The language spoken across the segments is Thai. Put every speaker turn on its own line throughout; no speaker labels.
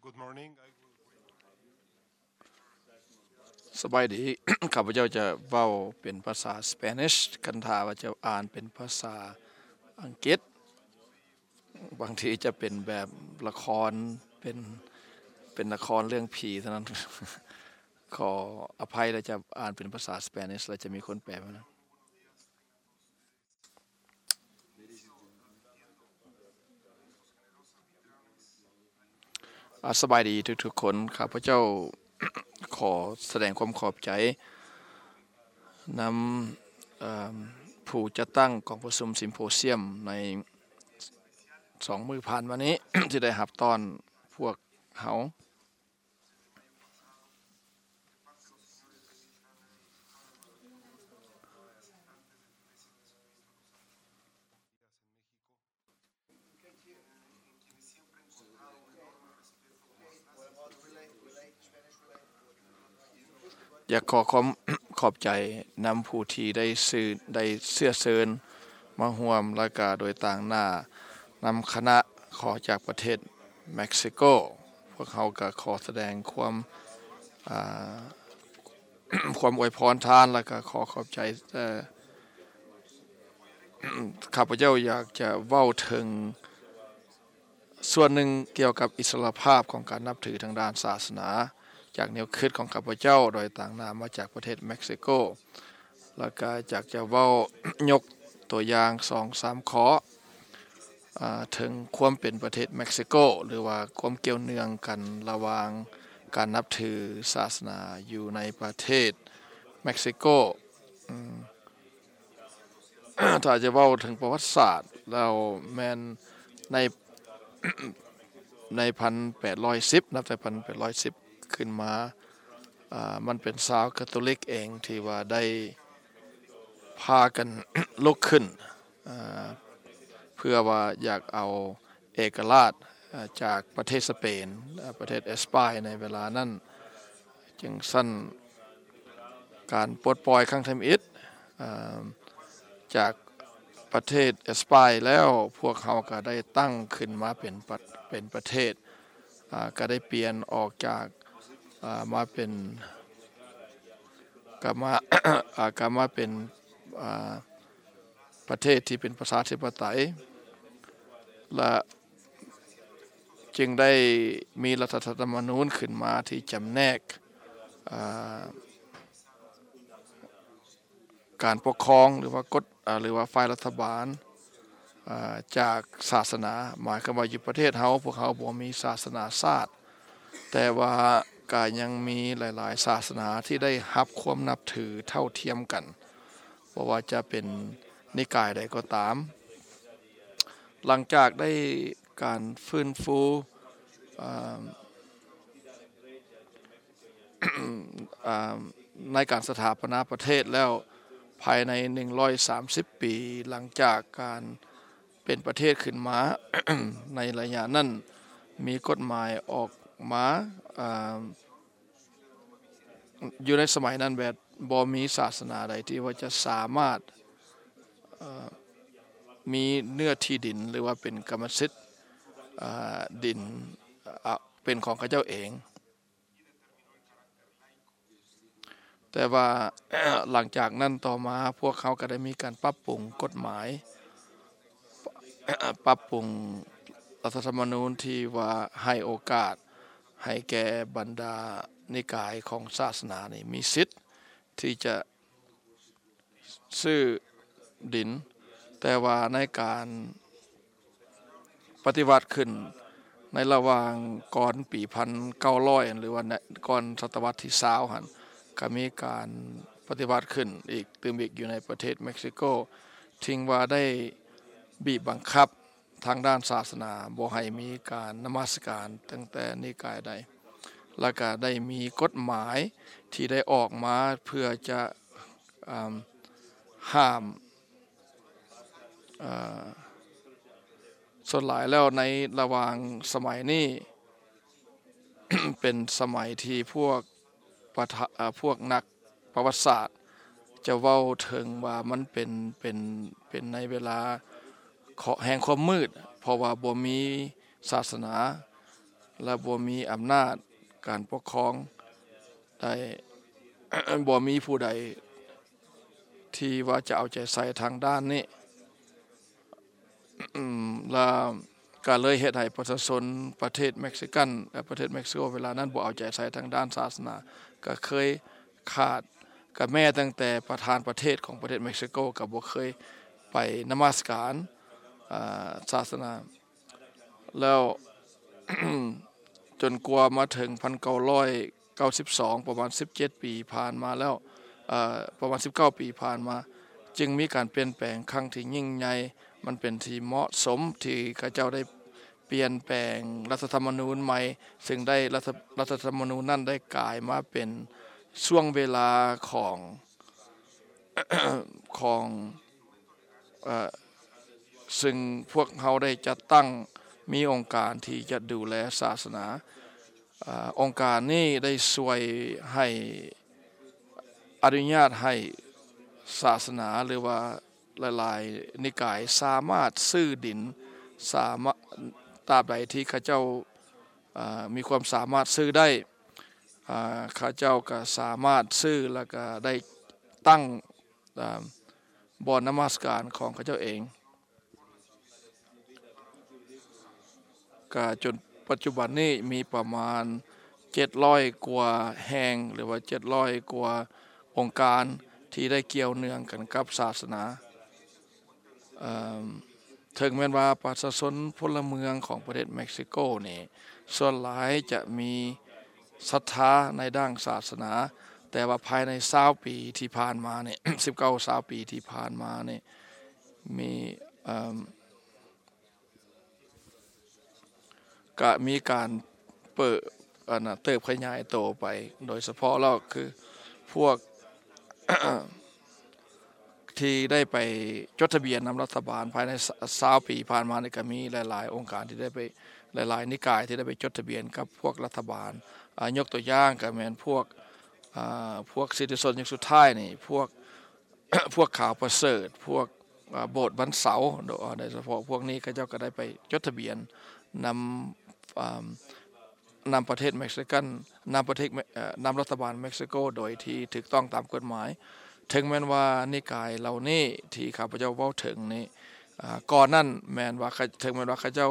Good morning.
สบายดี ข้าพเจ้าจะเว้าเป็นภาษาสเปนิชคันถ้าว่าจะอ่านเป็นภาษาอังกฤษบางทีจะเป็นแบบละครเป็นละครเรื่องผีเท่านั้น ขออภัยแล้วจะอ่านเป็นภาษาสเปนิชแล้วจะมีคนแปลมานะสบายดีทุกๆคนข้าพเจ้า ขอแสดงความขอบใจนำผู้จัดตั้งกองประชุมซิมโพเซียมใน2 มื้อผ่านมานี้ ที่ได้รับต้อนพวกเฮาอยากขอความ ขอบใจนำผู้ที่ได้เสื้อเชิญมาร่วมรายการโดยต่างหน้านำคณะขอจากประเทศเม็กซิโกพวกเขาก็ขอแสดงความ ความอวยพรทานแล้วก็ขอขอบใจข้าพเจ้าอยากจะเว้าถึงส่วนหนึ่งเกี่ยวกับอิสรภาพของการนับถือทางด้านศาสนาจากแนวคิดของข้าพเจ้าโดยต่างนามมาจากประเทศเม็กซิโกแล้วก็อยากจะเว้ายกตัวอย่าง 2-3 ข้อถึงความเป็นประเทศเม็กซิโกหรือว่าความเกี่ยวเนื่องกันระหว่างการนับถือศาสนาอยู่ในประเทศเม็กซิโกถ้าจะเว้าถึงประวัติศาสตร์แล้วแม่นใน1810นับแต่1810ขึ้นมามันเป็นชาวคาทอลิกเองที่ว่าได้พากันลุกขึ้นเพื่อว่าอยากเอาเอกราชจากประเทศสเปนประเทศเอสปานในเวลานั้นจึงสั้นการปลดปล่อยครั้งทำอิฐจากประเทศเอสปานแล้วพวกเขาก็ได้ตั้งขึ้นมาเป็นประเทศก็ได้เปลี่ยนออกจากมาเป็นกมาเป็นประเทศที่เป็นประชาธิปไตยและจึงได้มีรัฐธรรมนูญขึ้นมาที่จำแนกการปกครองหรือว่ากฎหรือว่าฝ่ายรัฐบาลจากศาสนาหมายความว่าอยู่ประเทศเฮาพวกเขาบ่มีศาสนาชาติแต่ว่าก็ยังมีหลายๆศาสนาที่ได้รับความนับถือเท่าเทียมกันเพราะว่าจะเป็นนิกายใดก็ตามหลังจากได้การฟื้นฟูในการสถาปนาประเทศแล้วภายใน130 ปีหลังจากการเป็นประเทศขึ้นมา ในระยะนั้นมีกฎหมายออกมาอยู่ในสมัยนั้นแบบบ่มีศาสนาใดที่ว่าจะสามารถมีเนื้อที่ดินหรือว่าเป็นกรรมสิทธิ์ดินเป็นของเขาเจ้าเองแต่ว่า หลังจากนั้นต่อมาพวกเขาก็ได้มีการปรับปรุงกฎหมาย ปรับปรุงรัฐธรรมนูญที่ว่าให้โอกาสให้แก่บรรดานิกายของศาสนานี่มีสิทธิ์ที่จะซื้อดินแต่ว่าในการปฏิวัติขึ้นในระหว่างก่อนปี1900หรือว่าก่อนศตวรรษที่20หั่นก็มีการปฏิวัติขึ้นอีกอยู่ในประเทศเม็กซิโกทิ้งว่าได้บีบบังคับทางด้านศาสนาบ่ให้มีการนมัสการตั้งแต่นิกายใดแล้วก็ได้มีกฎหมายที่ได้ออกมาเพื่อจะห้ามส่วนหลายแล้วในระหว่างสมัยนี้ เป็นสมัยที่พวกนักประวัติศาสตร์จะเว้าถึงว่ามันเป็นในเวลาแห่งความมืดเพราะว่าบ่มีศาสนาและบ่มีอำนาจการปกครองได้ บ่มีผู้ใดที่ว่าจะเอาใจใส่ทางด้านนี้และก็เลยเฮ็ดให้ประชาชนประเทศเม็กซิกันและประเทศเม็กซิโกเวลานั้นบ่เอาใจใส่ทางด้านศาสนาก็เคยขาดกับแม่ตั้งแต่ประธานประเทศของประเทศเม็กซิโกก็บ่เคยไปนมัสการศาสนาแล้ว จนกว่ามาถึง1992ประมาณ17ปีผ่านมาแล้วประมาณ19ปีผ่านมาจึงมีการเปลี่ยนแปลงครั้งที่ยิ่งใหญ่มันเป็นที่เหมาะสมที่ข้าเจ้าได้เปลี่ยนแปลงรัฐธรรมนูญใหม่ซึ่งได้รัฐธรรมนูญนั้นได้กลายมาเป็นช่วงเวลาของ ของซึ่งพวกเขาได้จัดตั้งมีองค์การที่จะดูแลศาสนาองค์การนี้ได้ช่วยให้อนุญาตให้ศาสนาหรือว่าหลายๆนิกายสามารถซื้อดินสามารถตราบใดที่ข้าเจ้ามีความสามารถซื้อได้ข้าเจ้าก็สามารถซื้อแล้วก็ได้ตั้งบ่อนนมัสการของข้าเจ้าเองก็จนปัจจุบันนี้มีประมาณ700กว่าแห่งหรือว่า700กว่าองค์การที่ได้เกี่ยวเนื่องกันกับศาสนาถึงแม้ว่าประชาชนพลเมืองของประเทศเม็กซิโกนี่ส่วนหลายจะมีศรัทธาในด้านศาสนาแต่ว่าภายใน20ปีที่ผ่านมาเนี่ย 19-20 ปีที่ผ่านมาเนี่ยมีก็มีการเปิดเติบขยายโตไปโดยเฉพาะแล้วคือพวก ที่ได้ไปจดทะเบียนนำรัฐบาลภายใน20ปีผ่านมานี่ก็มีหลายๆองค์การที่ได้ไปหลายๆนิกายที่ได้ไปจดทะเบียนกับพวกรัฐบาลยกตัวอย่างก็แม่นพวกสิทธิชนอย่างสุดท้ายนี่พวก พวกข่าวประเสริฐพวกโบสถ์วันเสาร์โดยเฉพาะพวกนี้เขาเจ้าก็ได้ไปจดทะเบียนนำประเทศเม็กซิกันนำรัฐบาลเม็กซิโกโดยที่ถูกต้องตามกฎหมายถึงแม้ว่านิกายเหล่านี้ที่ข้าพเจ้าเว้าถึงนี่ก่อนนั้นแม้นว่าถึงแม้ว่าข้าเจ้า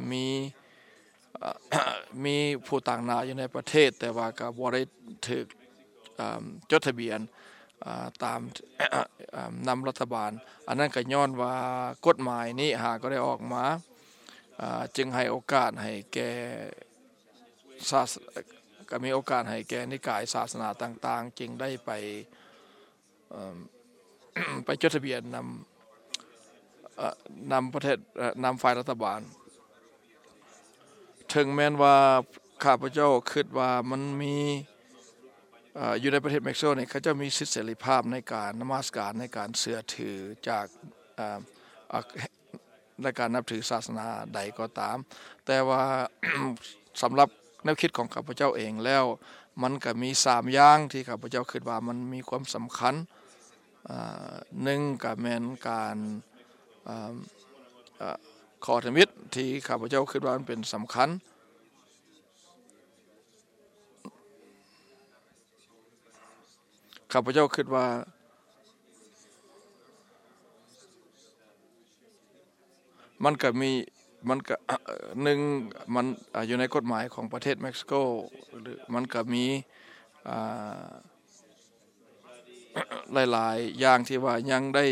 มีผู้ต่างนาอยู่ในประเทศแต่ว่าก็บ่ได้ถูกจดทะเบียนตามนำรัฐบาลอันนั้นก็ย้อนว่ากฎหมายนี้หากก็ได้ออกมาจึงให้โอกาสให้แก่ก็มีโอกาสให้แก่นิกายศาสนาต่างๆจึงได้ไปจดทะเบียนนำประเทศนำฝ่ายรัฐบาลถึงแม้นว่าข้าพเจ้าคิดว่ามันมีอยู่ในประเทศเม็กซิโกเนี่ยเขาจะมีสิทธิเสรีภาพในการนมัสการในการเชื่อถือจากในการนับถือศาสนาใดก็ตามแต่ว่า สำหรับแนวคิดของข้าพเจ้าเองแล้วมันก็มี3อย่างที่ข้าพเจ้าคิดว่ามันมีความสำคัญ1ก็แม่นการขอธมิตรที่ข้าพเจ้าคิดว่ามันเป็นสำคัญข้าพเจ้าคิดว่ามันก็มันอยู่ในกฎหมายของประเทศเม็กซิโกหรือมันก็มีหลายๆอย่างที่ว่ายังได้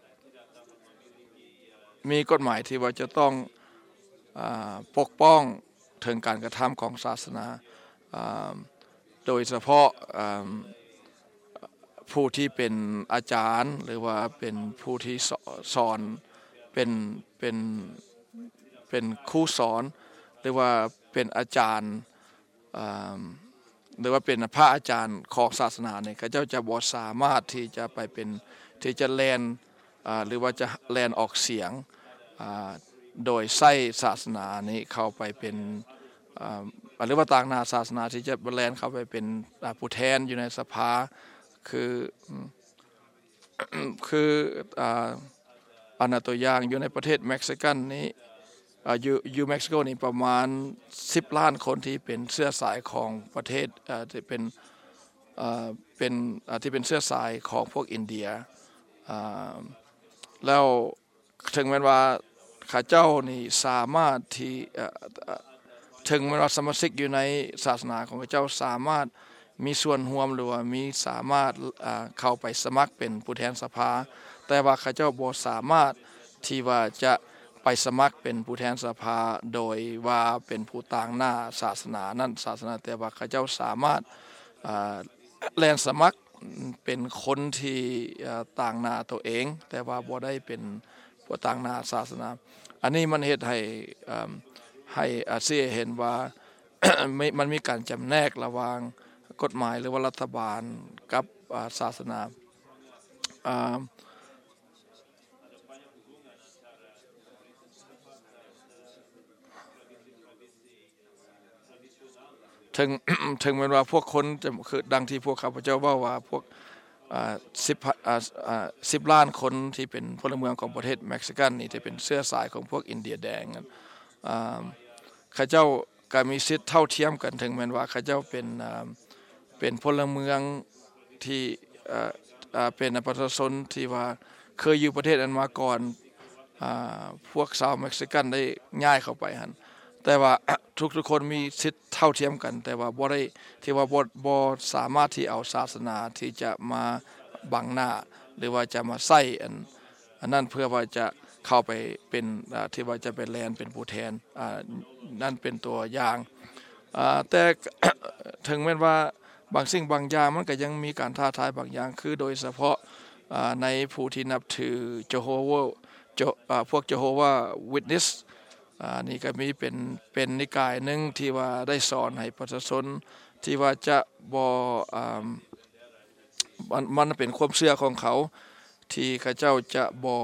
มีกฎหมายที่ว่าจะต้องปกป้องถึงการกระทำของศาสนาโดยเฉพาะผู้ที่เป็นอาจารย์หรือว่าเป็นผู้ที่สอนเป็นครูสอนหรือว่าเป็นอาจารย์หรือว่าเป็นพระอาจารย์ของศาสนาเนี่ยเขาเจ้าจะบ่สามารถที่จะไปเป็นที่จะแลนหรือว่าจะแลนออกเสียงโดยใส่ศาสนานี้เข้าไปเป็นหรือว่าต่างหน้าศาสนาที่จะแลนเข้าไปเป็นผู้แทนอยู่ในสภาคืออันตัวอย่างอยู่ในประเทศเม็กซิกันนี้อยู่เม็กซิโกนี่ประมาณ10ล้านคนที่เป็นเชื้อสายของประเทศที่เป็นที่เป็นเชื้อสายของพวกอินเดียแล้วถึงแม้ว่าข้าเจ้านี่สามารถที่ถึงแม้ว่าสมาชิกอยู่ในศาสนาของข้าเจ้าสามารถมีส่วนร่วมหรือว่ามีสามารถเข้าไปสมัครเป็นผู้แทนสภาแต่ว่าข้าเจ้าบ่สามารถที่ว่าจะไปสมัครเป็นผู้แทนสภาโดยว่าเป็นผู้ต่างหน้าศาสนานั่นศาสนาแต่ว่าข้าเจ้าสามารถแลนสมัครเป็นคนที่ต่างหน้าตัวเองแต่ว่าบ่ได้เป็นผู้ต่างหน้าศาสนาอันนี้มันเฮ็ดให้อาเซียเห็นว่า มันมีการจำแนกระหว่างกฎหมายหรือว่ารัฐบาลกับศาสนาถึง ถึงแม้ว่าพวกคนจะคือดังที่พวกข้าพเจ้าว่าพวก10ล้านคนที่เป็นพลเมืองของประเทศเม็กซิกันนี่ที่เป็นเชื้อสายของพวกอินเดียแดงข้าเจ้าก็มีสิทธิ์เท่าเทียมกันถึงแม้ว่าข้าเจ้าเป็นพลเมืองที่เป็นประชาชนที่ว่าเคยอยู่ประเทศนั้นมาก่อนพวกชาวเม็กซิกันได้ย้ายเข้าไปหั่นแต่ว่าทุกคนมีสิทธิ์เท่าเทียมกันแต่ว่าบ่ได้ที่ว่าบ่สามารถที่เอาศาสนาที่จะมาบังหน้าหรือว่าจะมาใส่อันนั้นเพื่อว่าจะเข้าไปเป็นที่ว่าจะเป็นแลนเป็นผู้แทนนั่นเป็นตัวอย่างแต่ ถึงแม้ว่าบางสิ่งบางอย่างมันก็ยังมีการท้าทายบางอย่างคือโดยเฉพาะในผู้ที่นับถือพวก Jehovah Witness นี่ก็มีเป็นนิกายหนึ่งที่ว่าได้สอนให้ประชาชนที่ว่าจะบ่มันเป็นความเชื่อของเขาที่ข้าเจ้าจะบ่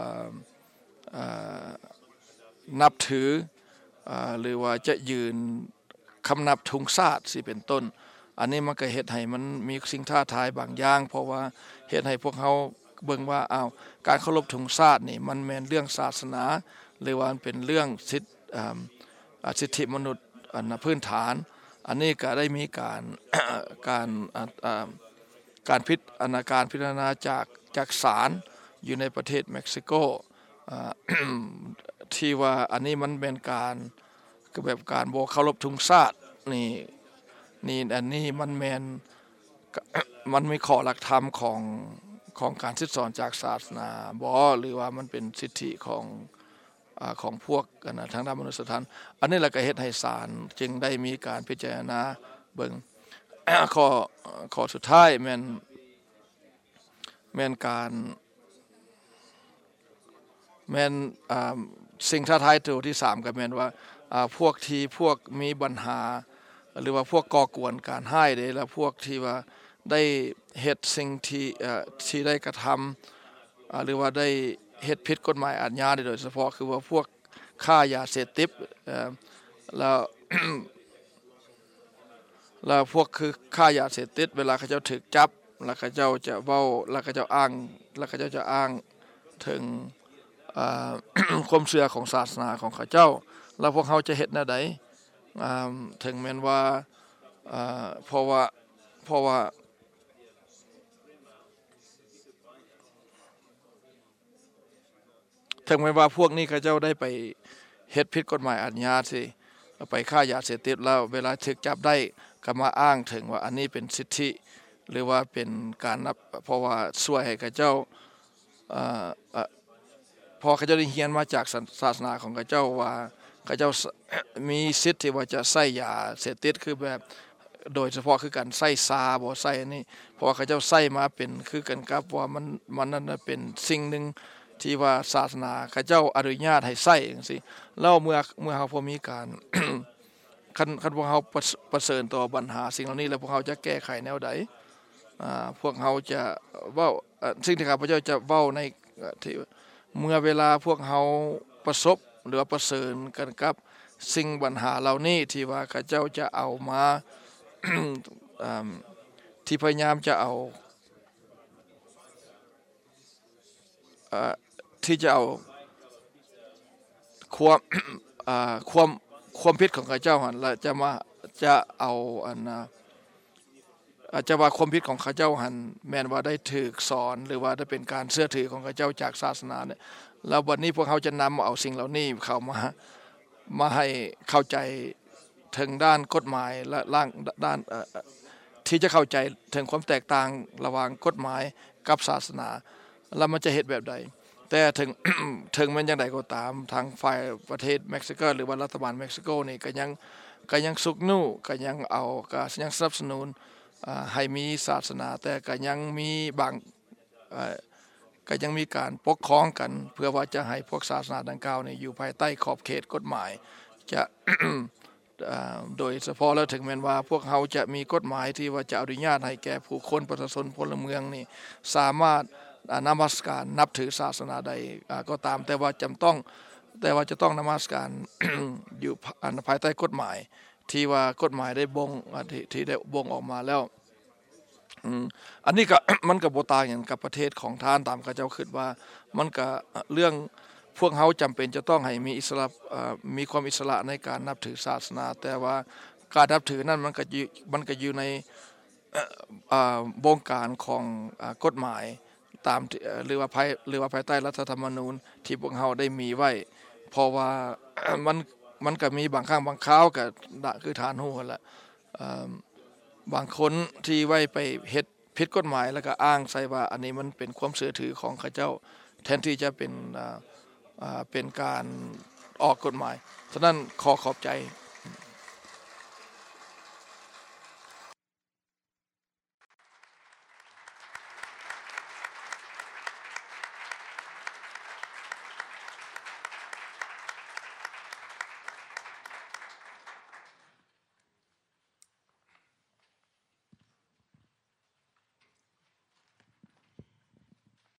นับถือหรือว่าจะยืนคำนับธงชาติสิเป็นต้นอันนี้มันก็เฮ็ดให้มันมีสิ่งท้าทายบางอย่างเพราะว่าเฮ็ดให้พวกเขาเบิ่งว่าการเคารพธงชาตินี่มันแม่นเรื่องศาสนาหรือว่ามันเป็นเรื่องสิทธิมนุษย์พื้นฐานอันนี้ก็ได้มีการพิจารณาจากศาลอยู่ในประเทศเม็กซิโกที่ว่าอันนี้มันเป็นการแบบการบ่เคารพธงชาตินี่อันนี้มันมีข้อหลักธรรมของการศึกษาจากศาสนาบ่หรือว่ามันเป็นสิทธิของพวกทางด้านมนุษยธรรมอันนี้แหละก็เฮ็ดให้ศาลจึงได้มีการพิจารณาเบิ่ง ข้อสุดท้ายแม่นการสิ่งท้าทายตัวที่3ก็แม่นว่าพวกมีปัญหาหรือว่าพวกก่อกวนการให้ได้แล้วพวกที่ว่าได้เฮ็ดสิ่งที่ได้กระทำหรือว่าได้เฮ็ดผิดกฎหมายอาญาโดยเฉพาะคือว่าพวกค้ายาเสพติดแล้วพวกคือค้ายาเสพติดเวลาเขาเจ้าถูกจับแล้วเขาเจ้าจะเว้าแล้วเขาเจ้าอ้างแล้วเขาเจ้าจะอ้างถึงความเชื่อของศาสนาของเขาเจ้าแล้วพวกเขาจะเฮ็ดแนวใดถึงแม้นว่าเพราะว่าถึงแม้ว่าพวกนี้เขาเจ้าได้ไปเฮ็ดผิดกฎหมายอาญาสิไปค้ายาเสพติดแล้วเวลาถูกจับได้ก็มาอ้างถึงว่าอันนี้เป็นสิทธิหรือว่าเป็นการนับเพราะว่าช่วยให้เขาเจ้าพอเขาเจ้าได้เรียนมาจากศาสนาของเขาเจ้าว่าเขาเจ้ามีสิทธิ์ที่ว่าจะใช้ยาเสพติดคือแบบโดยเฉพาะคือการใช้ซาบ่ใช้อันนี้เพราะว่าเขาเจ้าใช้มาเป็นคือกันกับว่ามันนั่นเป็นสิ่งหนึ่งที่ว่าศาสนาเขาเจ้าอนุญาตให้ใช้จังซี่แล้วเมื่อเฮาพอมีการ คันพวกเฮาประเสริญต่อปัญหาสิ่งเหล่านี้แล้วพวกเฮาจะแก้ไขแนวใดพวกเฮาจะเว้าสิ่งที่ข้าพเจ้าจะเว้าในที่เมื่อเวลาพวกเฮาประสบหรือว่าประเสริญกันกับสิ่งปัญหาเหล่านี้ที่ว่าข้าเจ้าจะเอามา ที่พยายามจะเอาที่จะเอาความความผิดของข้าเจ้าหันและจะเอาอันอาจจะว่าความผิดของข้าเจ้าหันแม้นว่าได้ถูกสอนหรือว่าได้เป็นการเชื่อถือของข้าเจ้าจากศาสนาเนี่ยแล้ววันนี้พวกเขาจะนำเอาสิ่งเหล่านี้เข้ามาให้เข้าใจถึงด้านกฎหมายและด้านที่จะเข้าใจถึงความแตกต่างระหว่างกฎหมายกับศาสนาแล้วมันจะเฮ็ดแบบใดแต่ถึงมันอย่างไรก็ตามทางฝ่ายประเทศเม็กซิโกหรือว่ารัฐบาลเม็กซิโกนี่ก็ยังสุกนู่ก็ยังยังสนับสนุนให้มีศาสนาแต่ก็ยังมีบางก็ยังมีการปกครองกันเพื่อว่าจะให้พวกศาสนาดังกล่าวนี่อยู่ภายใต้ขอบเขตกฎหมายจะ โดยเฉพาะแล้วถึงแม้ว่าพวกเขาจะมีกฎหมายที่ว่าจะอนุญาตให้แก่ผู้คนประชาชนพลเมืองนี่สามารถนมัสการนับถือศาสนาใดก็ตามแต่ว่าจะต้องนมัสการ อยู่ภายใต้กฎหมายที่ว่ากฎหมายได้ที่ได้บ่งออกมาแล้วอันนี้ก็ มันก็บ่ต่างอย่างกับประเทศของท่านตามข้าเจ้าคิดว่ามันก็เรื่องพวกเขาจำเป็นจะต้องให้มีความอิสระในการนับถือศาสนาแต่ว่าการนับถือนั้นมันก็อยู่ในวงการของกฎหมายตามหรือว่าภายใต้รัฐธรรมนูญที่พวกเขาได้มีไว้เพราะว่า มันก็มีบางครั้งบางคราวก็คือฐานหูนั่นแหละบางคนที่ไว้ไปเฮ็ดผิดกฎหมายแล้วก็อ้างใส่ว่าอันนี้มันเป็นความเชื่อถือของเขาเจ้าแทนที่จะเป็นการออกกฎหมายฉะนั้นขอบใจ